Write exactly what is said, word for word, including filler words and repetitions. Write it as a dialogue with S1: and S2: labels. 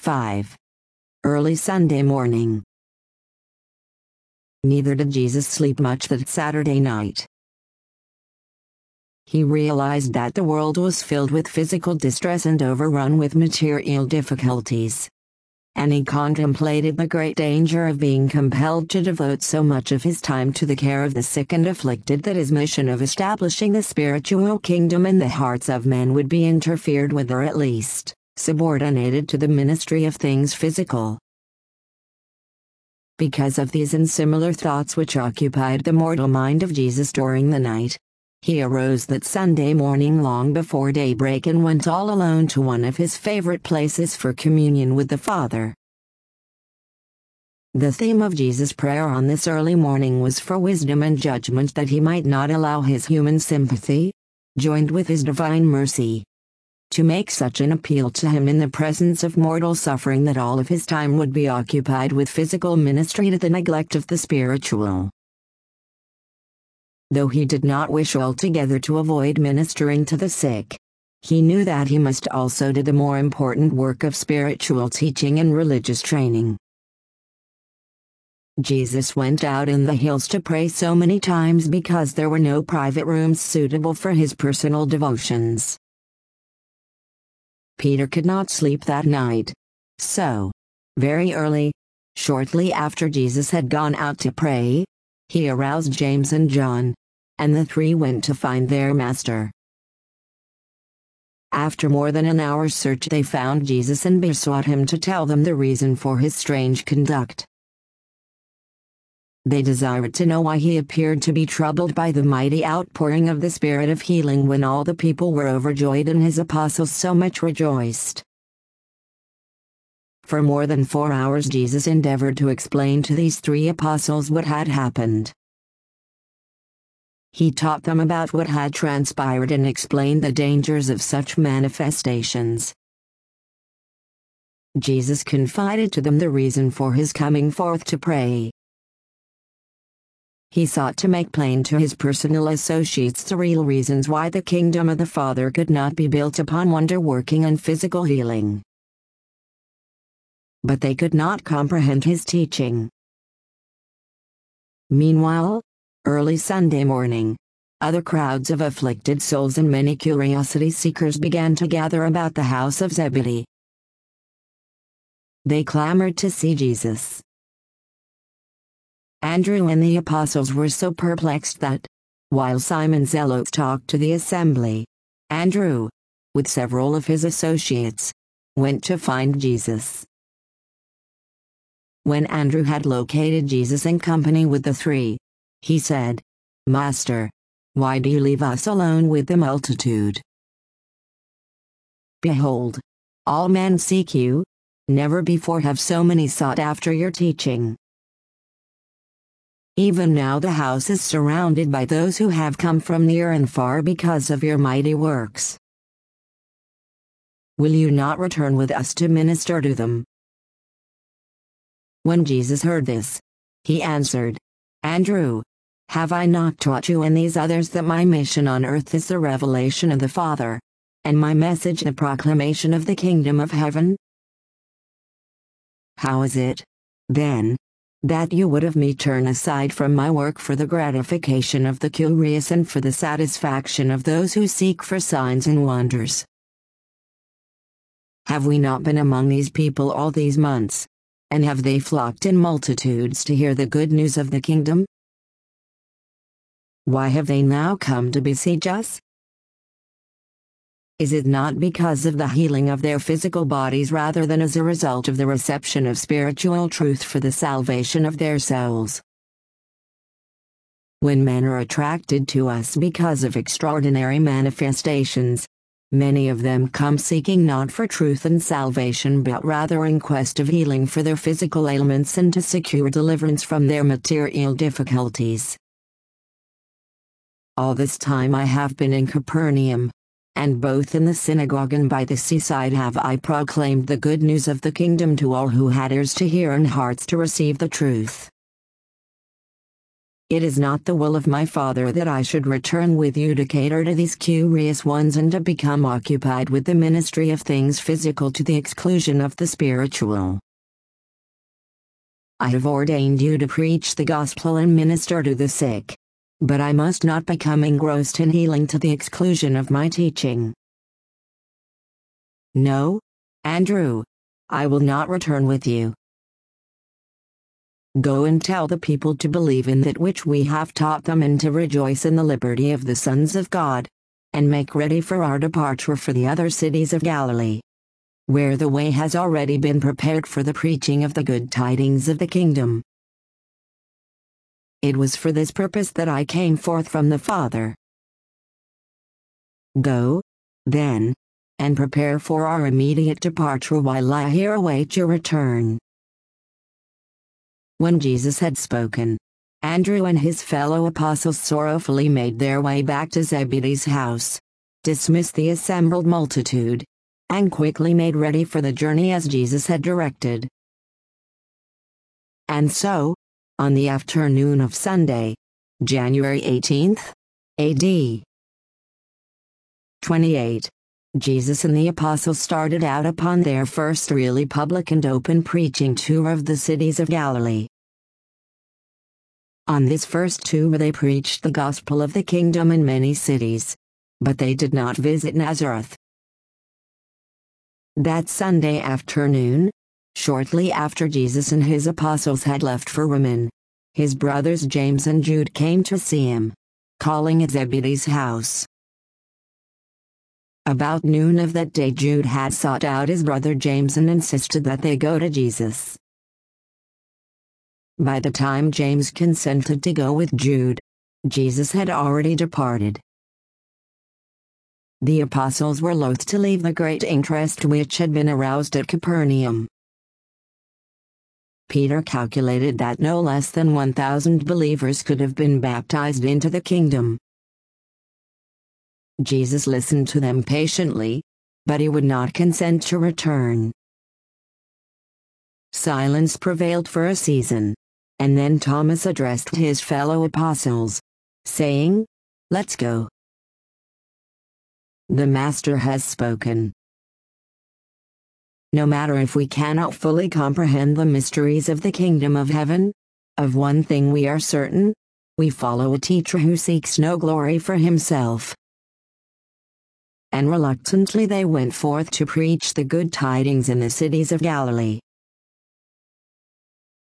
S1: five. Early Sunday morning. Neither did Jesus sleep much that Saturday night. He realized that the world was filled with physical distress and overrun with material difficulties. And he contemplated the great danger of being compelled to devote so much of his time to the care of the sick and afflicted that his mission of establishing the spiritual kingdom in the hearts of men would be interfered with, or at least subordinated to the ministry of things physical. Because of these and similar thoughts which occupied the mortal mind of Jesus during the night, he arose that Sunday morning long before daybreak and went all alone to one of his favorite places for communion with the Father. The theme of Jesus' prayer on this early morning was for wisdom and judgment, that he might not allow his human sympathy, joined with his divine mercy, to make such an appeal to him in the presence of mortal suffering that all of his time would be occupied with physical ministry to the neglect of the spiritual. Though he did not wish altogether to avoid ministering to the sick, he knew that he must also do the more important work of spiritual teaching and religious training. Jesus went out in the hills to pray so many times because there were no private rooms suitable for his personal devotions. Peter could not sleep that night. So, very early, shortly after Jesus had gone out to pray, he aroused James and John, and the three went to find their master. After more than an hour's search, they found Jesus and besought him to tell them the reason for his strange conduct. They desired to know why he appeared to be troubled by the mighty outpouring of the Spirit of healing when all the people were overjoyed and his apostles so much rejoiced. For more than four hours Jesus endeavored to explain to these three apostles what had happened. He taught them about what had transpired and explained the dangers of such manifestations. Jesus confided to them the reason for his coming forth to pray. He sought to make plain to his personal associates the real reasons why the kingdom of the Father could not be built upon wonder-working and physical healing. But they could not comprehend his teaching. Meanwhile, early Sunday morning, other crowds of afflicted souls and many curiosity seekers began to gather about the house of Zebedee. They clamored to see Jesus. Andrew and the apostles were so perplexed that, while Simon Zealot talked to the assembly, Andrew, with several of his associates, went to find Jesus. When Andrew had located Jesus in company with the three, he said, "Master, why do you leave us alone with the multitude? Behold, all men seek you. Never before have so many sought after your teaching. Even now the house is surrounded by those who have come from near and far because of your mighty works. Will you not return with us to minister to them?" When Jesus heard this, he answered, "Andrew, have I not taught you and these others that my mission on earth is the revelation of the Father, and my message the proclamation of the kingdom of heaven? How is it, then, that you would have me turn aside from my work for the gratification of the curious and for the satisfaction of those who seek for signs and wonders? Have we not been among these people all these months, and have they flocked in multitudes to hear the good news of the kingdom? Why have they now come to besiege us? Is it not because of the healing of their physical bodies rather than as a result of the reception of spiritual truth for the salvation of their souls? When men are attracted to us because of extraordinary manifestations, many of them come seeking not for truth and salvation but rather in quest of healing for their physical ailments and to secure deliverance from their material difficulties. All this time I have been in Capernaum, and both in the synagogue and by the seaside have I proclaimed the good news of the kingdom to all who had ears to hear and hearts to receive the truth. It is not the will of my Father that I should return with you to cater to these curious ones and to become occupied with the ministry of things physical to the exclusion of the spiritual. I have ordained you to preach the gospel and minister to the sick. But I must not become engrossed in healing to the exclusion of my teaching. No, Andrew, I will not return with you. Go and tell the people to believe in that which we have taught them and to rejoice in the liberty of the sons of God, and make ready for our departure for the other cities of Galilee, where the way has already been prepared for the preaching of the good tidings of the kingdom. It was for this purpose that I came forth from the Father. Go, then, and prepare for our immediate departure while I here await your return. When Jesus had spoken, Andrew and his fellow apostles sorrowfully made their way back to Zebedee's house, dismissed the assembled multitude, and quickly made ready for the journey as Jesus had directed. And so, on the afternoon of Sunday, January eighteenth, A D twenty-eight, Jesus and the apostles started out upon their first really public and open preaching tour of the cities of Galilee. On this first tour they preached the gospel of the kingdom in many cities, but they did not visit Nazareth. That Sunday afternoon, shortly after Jesus and his apostles had left for Rimmon, his brothers James and Jude came to see him, calling at Zebedee's house. About noon of that day Jude had sought out his brother James and insisted that they go to Jesus. By the time James consented to go with Jude, Jesus had already departed. The apostles were loath to leave the great interest which had been aroused at Capernaum. Peter calculated that no less than one thousand believers could have been baptized into the kingdom. Jesus listened to them patiently, but he would not consent to return. Silence prevailed for a season, and then Thomas addressed his fellow apostles, saying, "Let's go. The Master has spoken." No matter if we cannot fully comprehend the mysteries of the kingdom of heaven, of one thing we are certain: we follow a teacher who seeks no glory for himself. And reluctantly they went forth to preach the good tidings in the cities of Galilee.